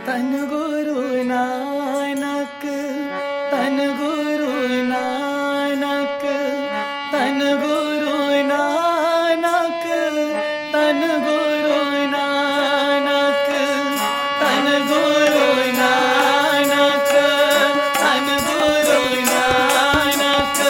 तन गुरु नानक, तन गुरु नानक, तन गुरु नानक, तन गुरु नानक, तन गुरु नानक, तन गुरु नानक।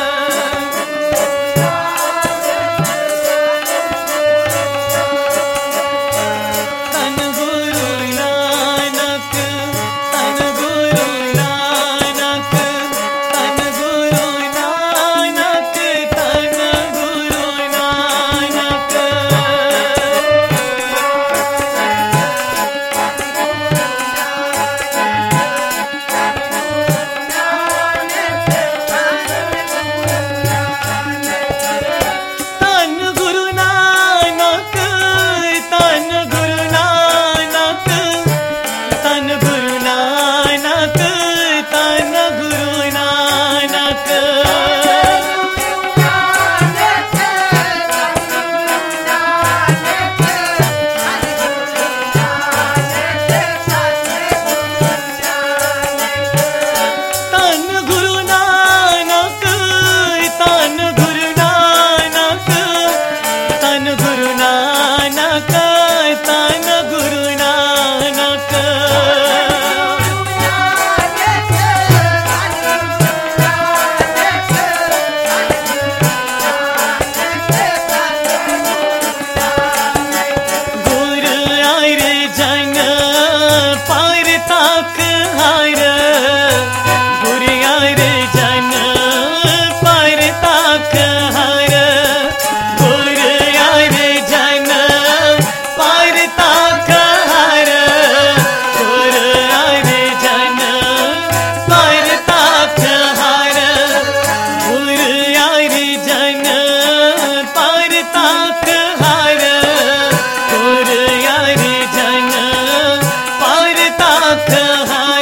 तन गुरु नानक, तन गुरु नानक, तन गुरु नानक, तन गुरु नानक। तन गुरु नानक, तन गुरु नानक, तन गुरु नानक, तन गुरु नानक। तन गुरु नानक, तन गुरु नानक, तन गुरु नानक, तन गुरु नानक। गुरु आयर जन पार ताक हार, गुरु आयर जन पार ताक हार, गुरु आयर जन पार ताक हार, गुरु आयर जन पार ताक हार, गुरु आयर जन पार ताक हार, गुरु आयर जन पार ताक हार।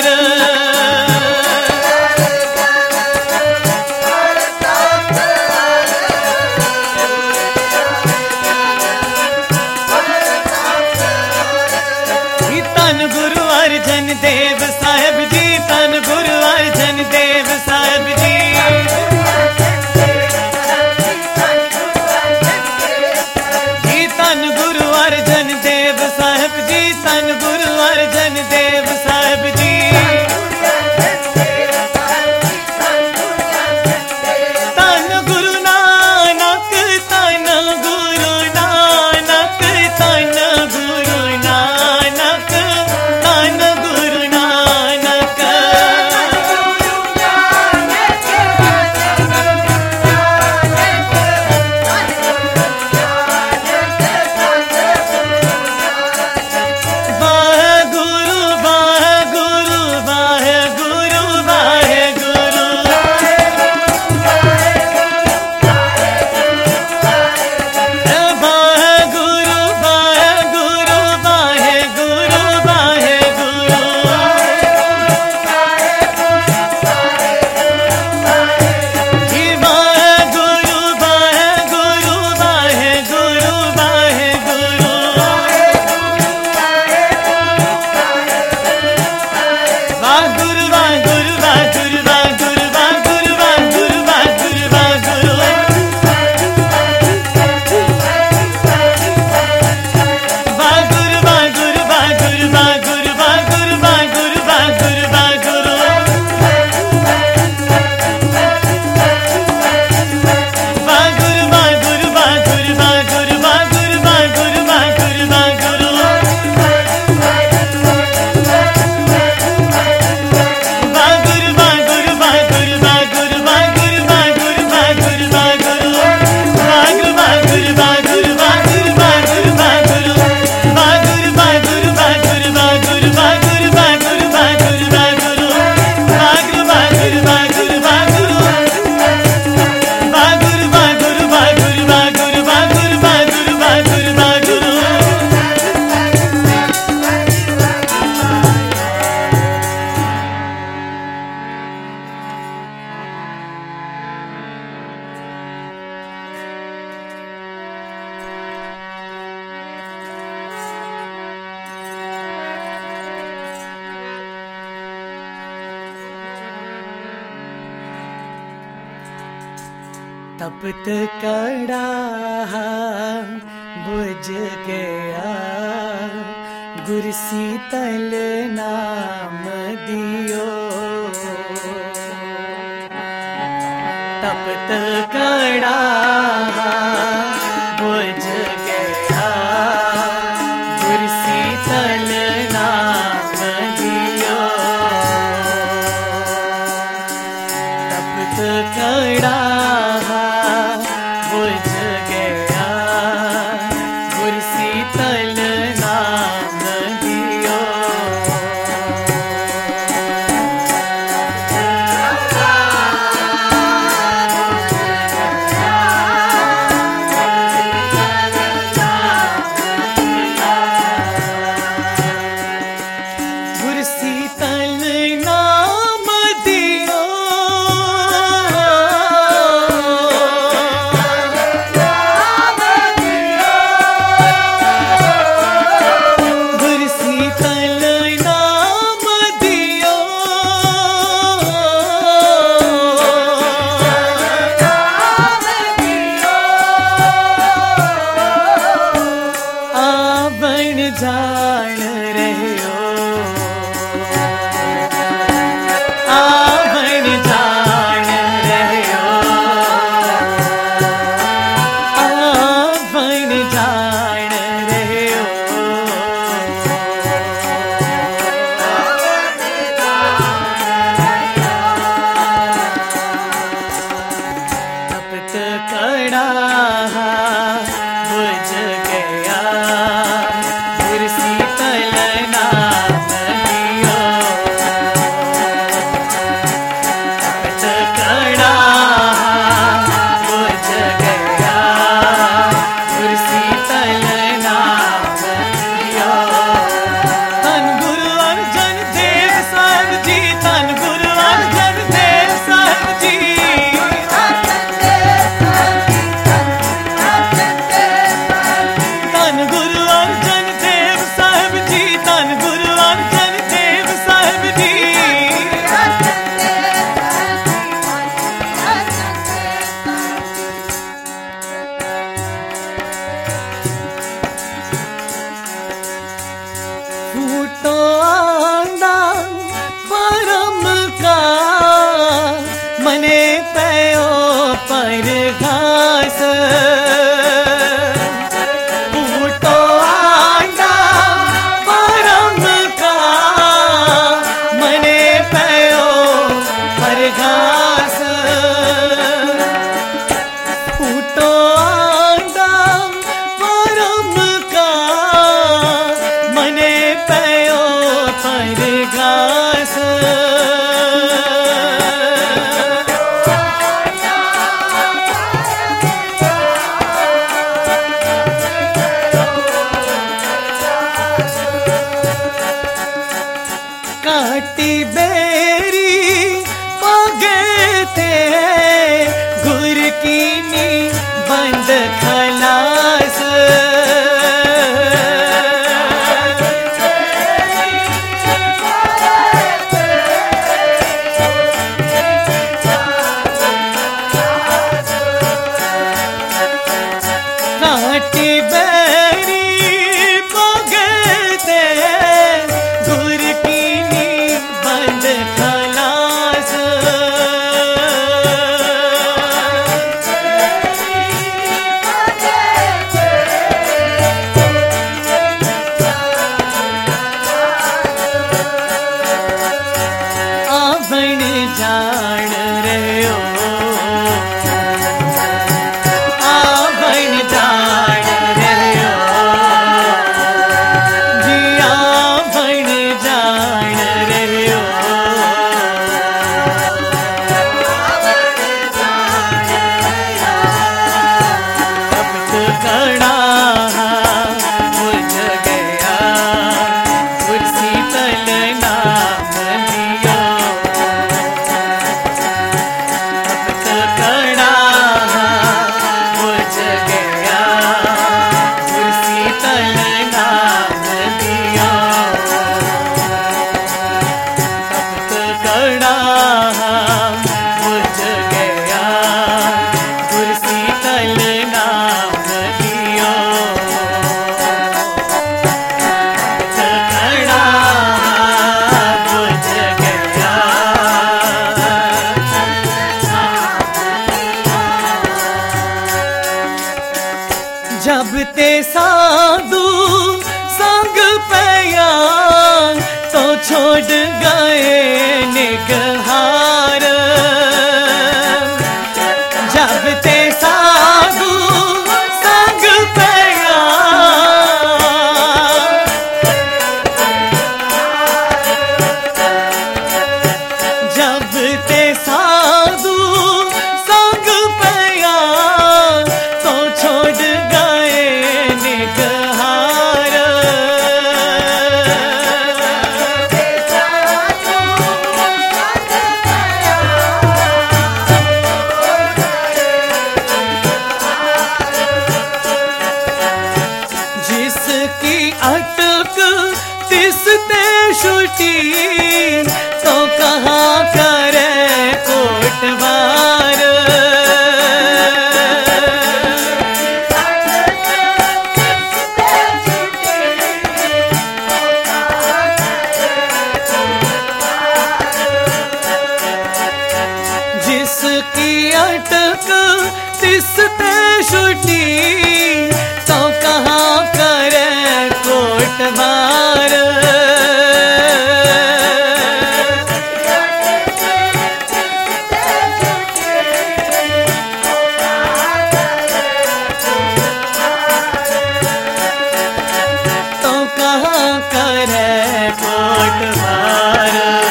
तन गुरु अर्जन देव साहिब जी, तन गुरु अर्जन देव साहिब जी। जी तन गुरु अर्जन देव साहिब जी, तन गुरु अर्जन देव साहिब जी। तन गुरु नानक, तन गुरु नानक, तन गुरु नानक, तन गुरु नानक। वाहे गुरु, वाहे गुरु, तपत कड़ा बुझ गया, गुर शीतल नाम दियो। तपत कड़ा बुझ गया, गुर शीतल नाम दियो। तपत कड़ा बुझ गया, गुर शीतल नाम दियो। गुर शीतल नाम दियो, गुर शीतल नाम दियो। आवण जान रहियो, आवण जान रहियो, आवण जान रहियो। तपत कड़ा बुझ गया, गुर शीतल नाम दियो। तपत कड़ा बुझ गया, गुर शीतल नाम दियो। धन गुरु अर्जन देव साहिब जी, धन गुरु अर्जन देव साहिब जी। धन गुरु अर्जन देव साहिब जी, धन गुरु अर्जन देव साहिब जी। फूटो आंदा परम का, मने पयो पर घास। फूटो आंदा परम का, मने पयो पर घास। फूटो आंदा परम का, मने पयो पर घास। काटी बेरी पगे थे, गुर कीनी बंद खलास। काटी बेरी पगे थे, गुर कीनी बंद खलास। निगहार जब ते साधु संग पया जब ते साधु संग पया तो छोड़ गए निगहार जिसकी अटक तिसते छुटी तो कहाँ करे कोटवार जिसकी अटक तिसते छुटी तो कहाँ करे कोटवार तो कहाँ करे कोटवार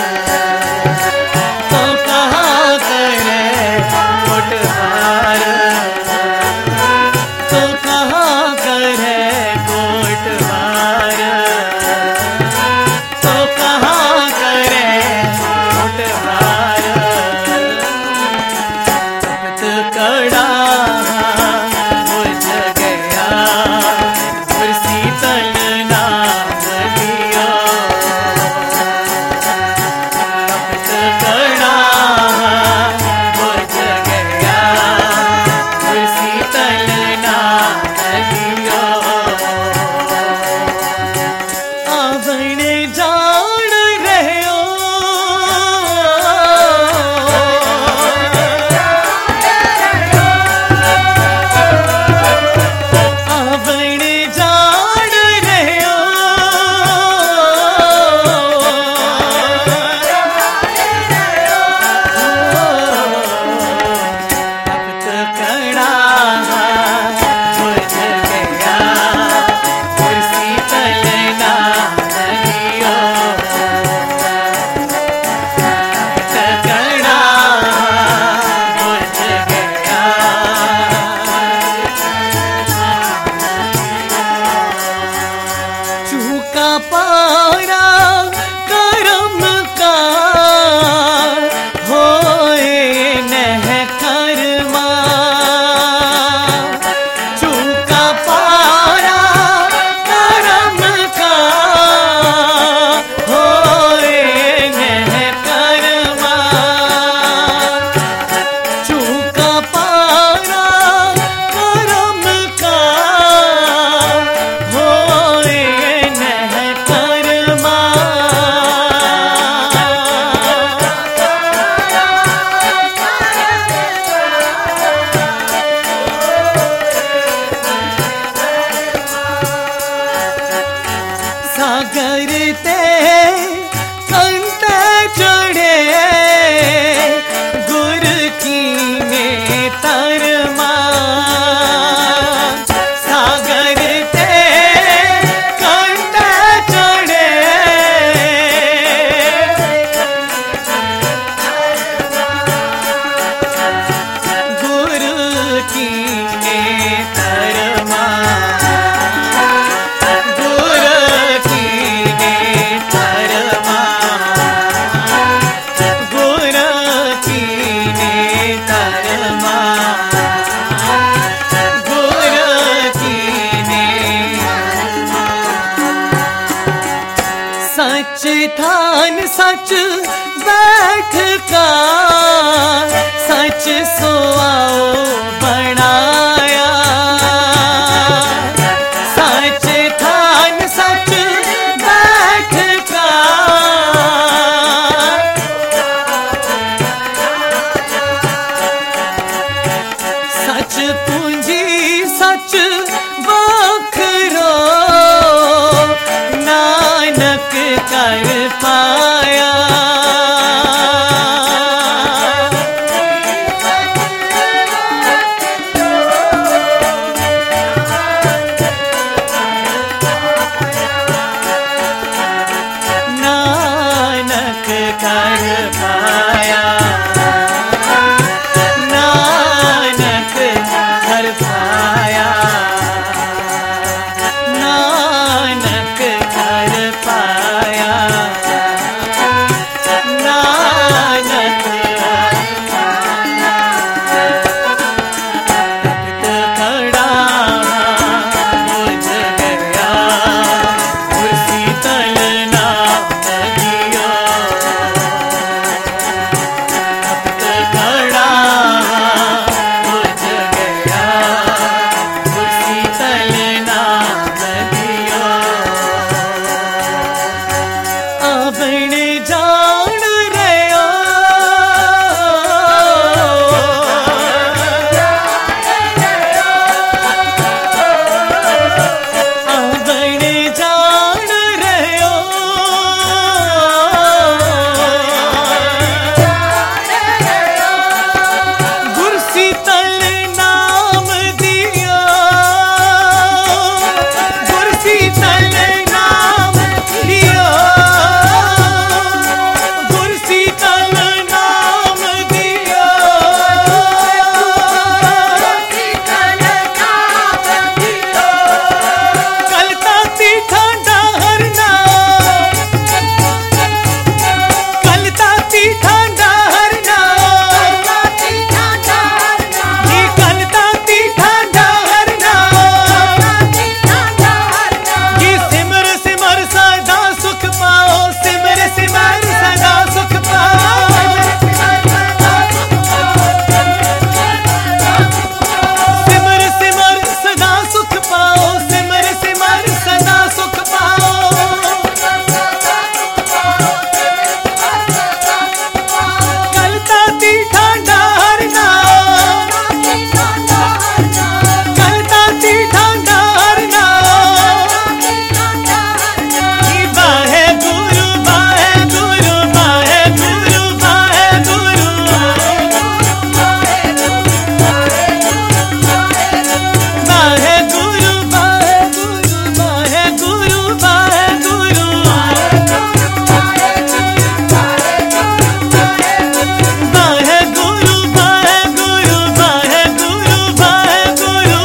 तो कहाँ करे कोटवार तो कहाँ करे कोटवार तो कहाँ करे कोटवार तख्त कड़ा बुझ गया कुर्सी तलना दिया तख्त कड़ा बुझ गया कुर्सी तलना दिया आवण जान रहे हो आवण जान रहे हो तख्त कड़ा बुझ गया कुर्सी तलना दिया तख्त कड़ा बुझ गया चूका पारा करम का होए नह कर्मा चूका पारा करम का होए नह कर्मा चूका पारा करम का होए नह कर्मा सागर ते कंत चढ़े गुर की ने तरमा सागर ते कंत चढ़े गुर की ने तरमा गुर की ने तरमा गुर की ने तरमा गुर की ने सच थान सच बैठ का सच सोआओ बनाया सच थान सच बैठ का सच पूंजी सच बखरो नानक कर पाया कर पाया, नानक कर पाया, नानक कर पाया, नानक तख्त खड़ा बुझ गया, कुर्सी तल नाम दिया, तख्त खड़ा बुझ गया, कुर्सी तल नाम दिया। आपने जान रहे हो, आपने जान रहे हो, कुर्सी तल नाम दिया, कुर्सी तल नाम दिया, कुर्सी तल नाम दिया, कलता तीठा डहरना, कलता तीठा डहरना, ये कलता तीठा डहरना, ये सिमर सिमर सदा सुख पाओ, सिमर सिमर सदा सुख पाओ, सिमर सिमर सदा सुख पाओ, सिमर सिमर सदा सुख पाओ, कलता तीठा डहरना, कलता तीठा डहरना, बाहे गुरु बाहे गुरु बाहे गुरु बाहे गुरु, बाहे गुरु बाहे गुरु बाहे गुरु, बाहे गुरु बाहे गुरु, बाहे गुरु बाहे गुरु, बाहे गुरु बाहे गुरु,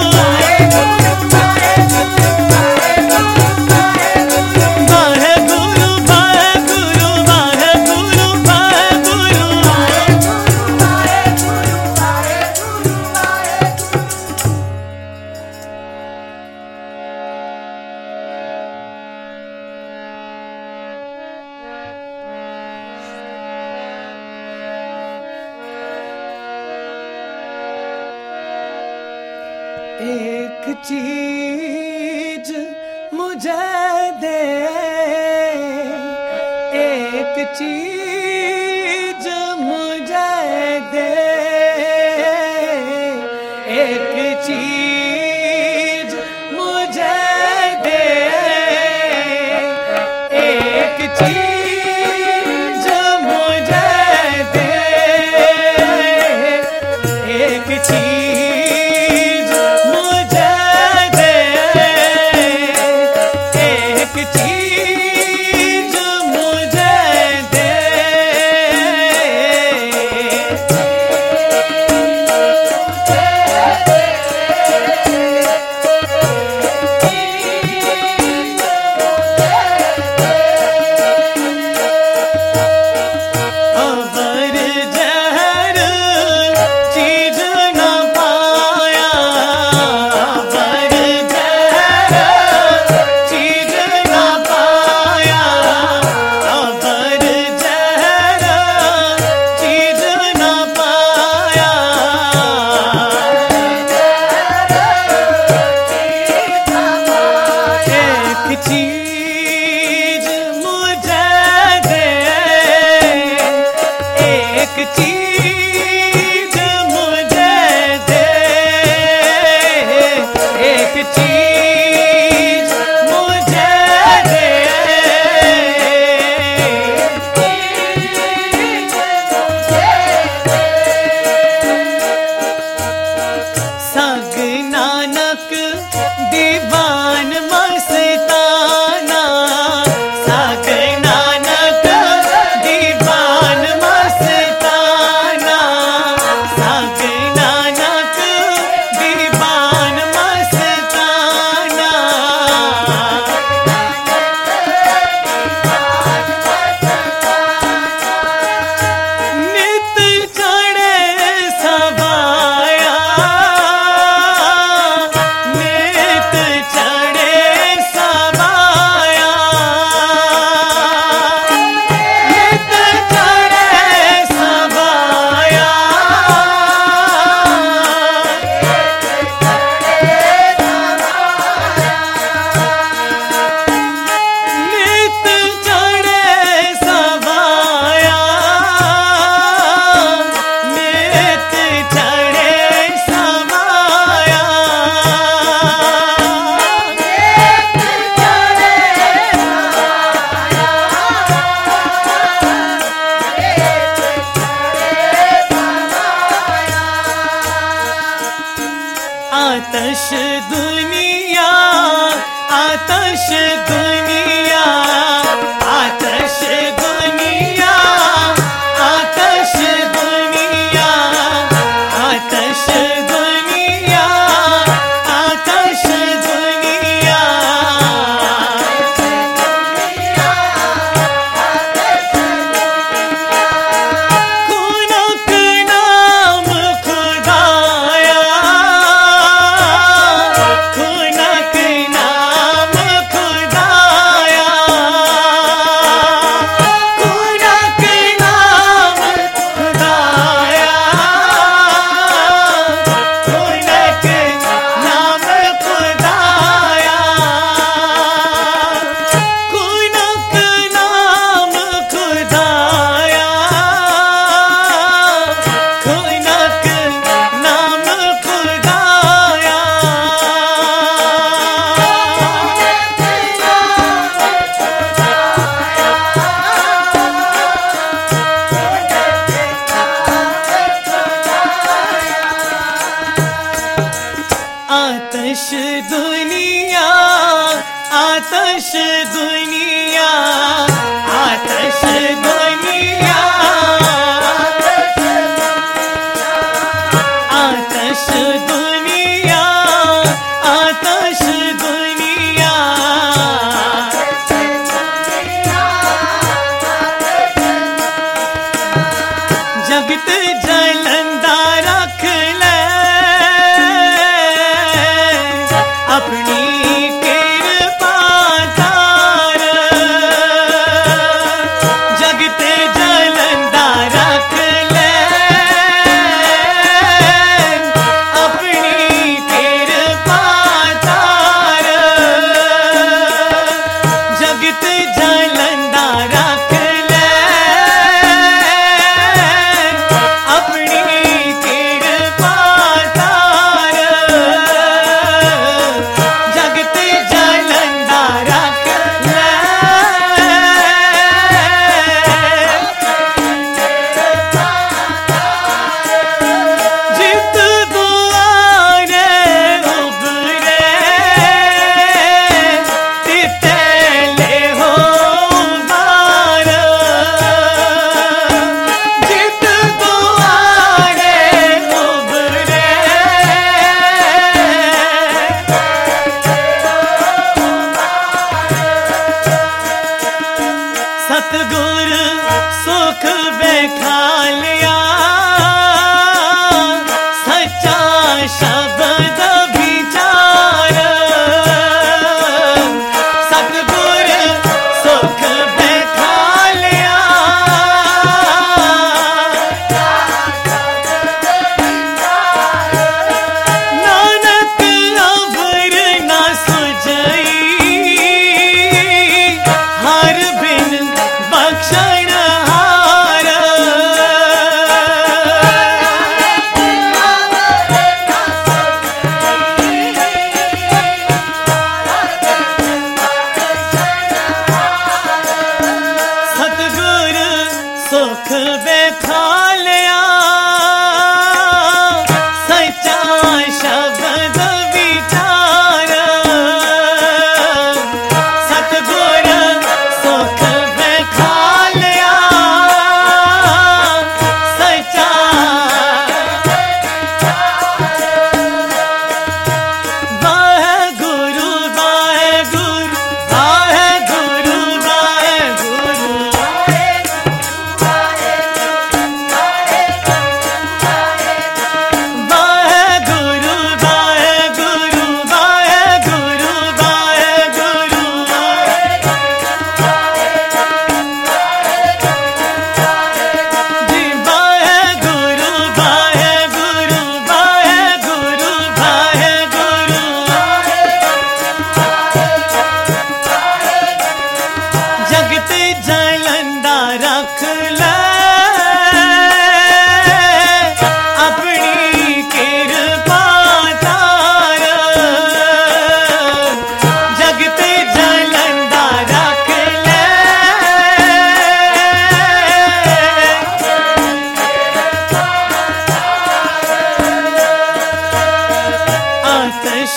एक चीज मुझे दे, एक चीज मुझे दे, एक चीज मुझे दे, एक चीज मुझे दे, एक चीज मुझे दे, एक चीज मुझे दे, आतश दुनिया, आतश दुनिया, आतश दुनिया, आतश दुनिया, आतश दुनिया, आतश दुनिया। खुनक नाम खुदाया, खुनक नाम खुदाया, खुनक नाम खुदाया, खुनक नाम खुदाया, खुनक नाम खुदाया, खुनक नाम खुदाया। आतश दुनिया, आतश दुनिया, आतश दुनिया, आतश दुनिया, आतश दुनिया। जगत जलंदा रख ले अपनी कृपा तार, जगत जलंदा रख ले अपनी कृपा तार, जगत जलंदा रख ले अपनी कृपा तार, जगत जलंदा रख ले। जित दुआरे उबरे तिते ले हो बार, जित दुआरे उबरे सतगुर सुख बेखालिया, सच्चा शब्द विचार, सतगुर सुख बेखालिया, नानक अवर न सुझई, हर बिन बख्शण हार। सतगुर सुख बेखालिया, सच्चा शब्द विचार, सतगुर सुख बेखालिया, सच्चा। वाहेगुरु वाहेगुरु वाहेगुरु वाहेगुरु, वाहेगुरु वाहेगुरु वाहेगुरु वाहेगुरु, जी वाहेगुरु वाहेगुरु वाहेगुरु वाहेगुरु। जगत जलंदा रख ले अपनी कृपा तार, जगत जलंदा रख ले आतश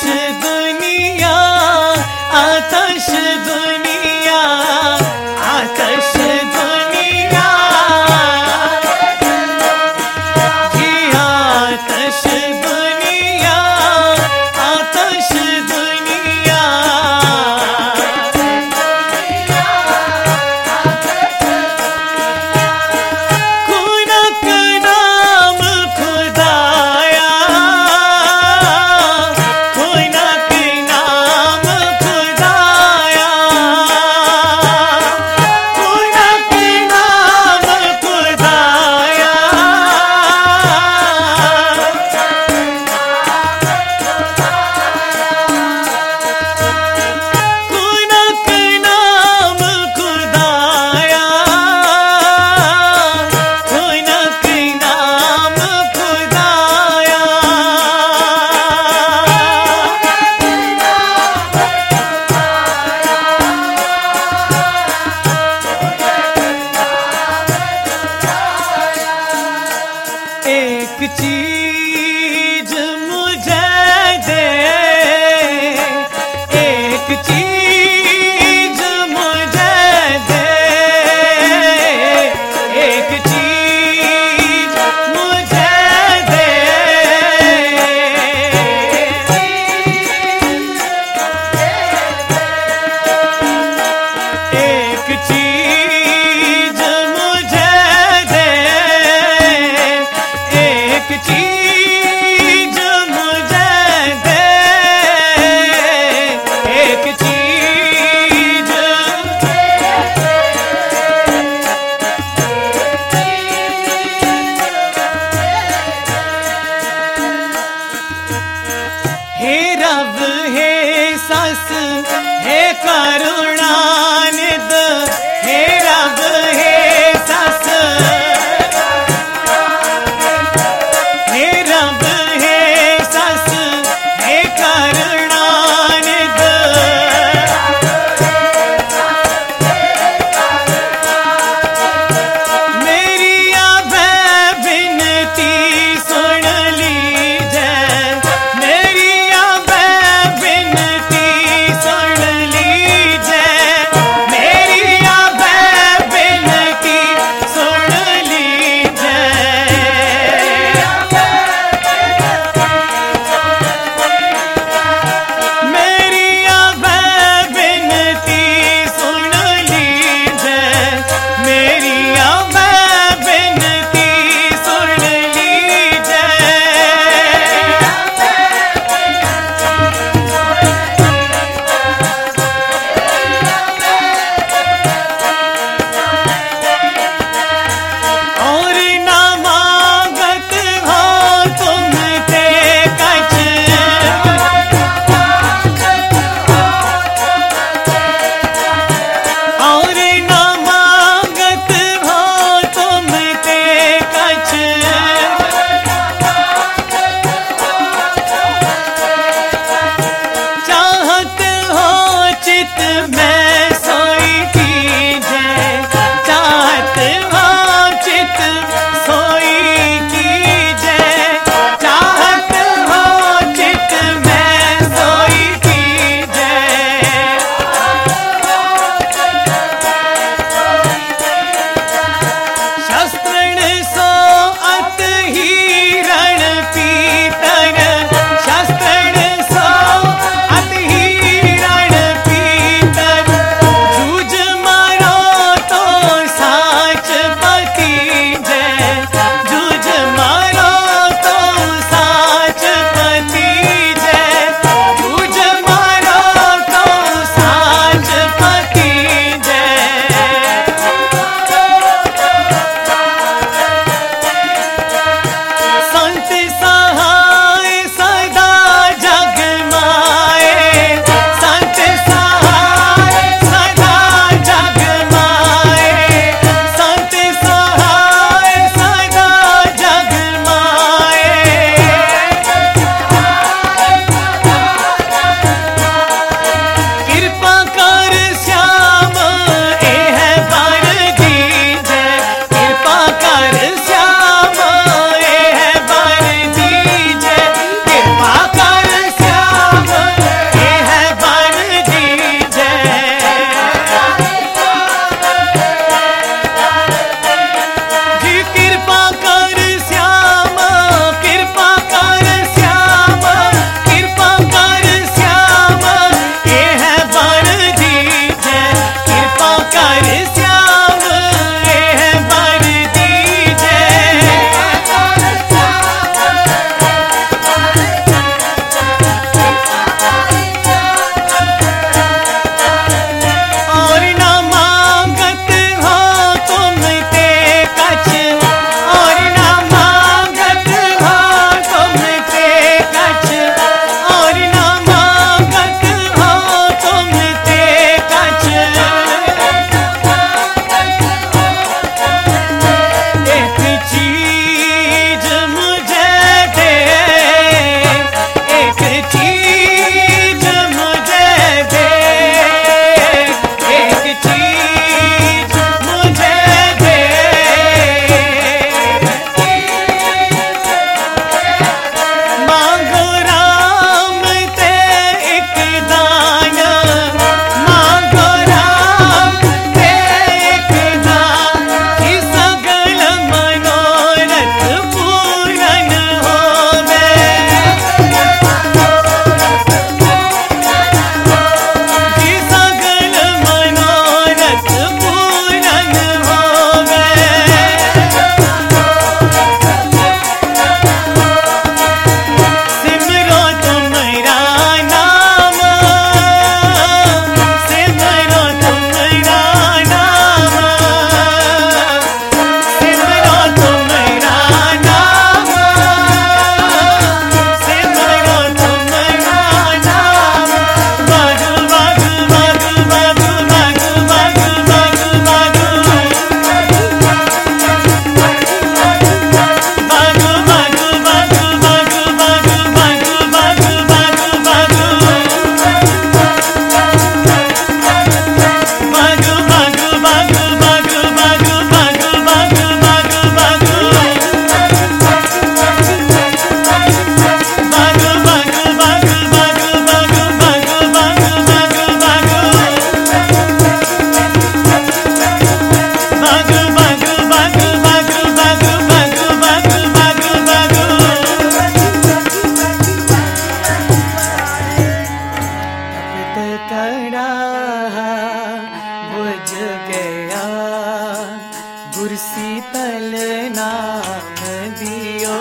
गुरशीतल नाम दियो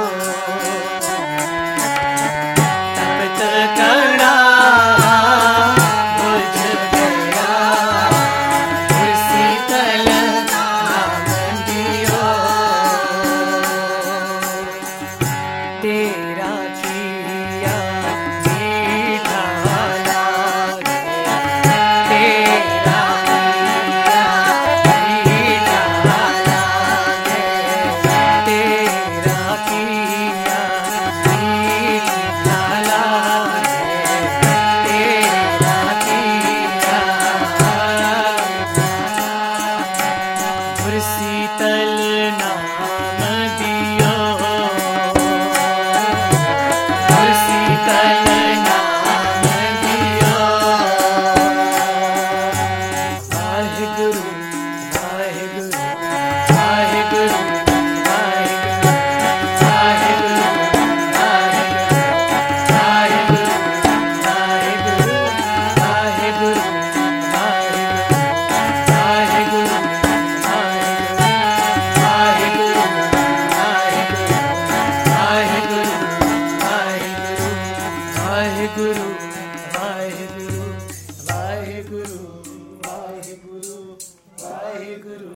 तपत कड़ा बुझ गया गुरशीतल नाम दियो तेरा किया मीठा लागे तेरा शीतल नाम दियो शीतल नाम दियो वाहिगुरु वाहिगुरु वाहिगुरु वाहिगुरु वाहिगुरु वाहिगुरु वाहिगुरु वाहिगुरु वाहिगुरु वाहिगुरु वाहिगुरु वाहिगुरु वाहिगुरु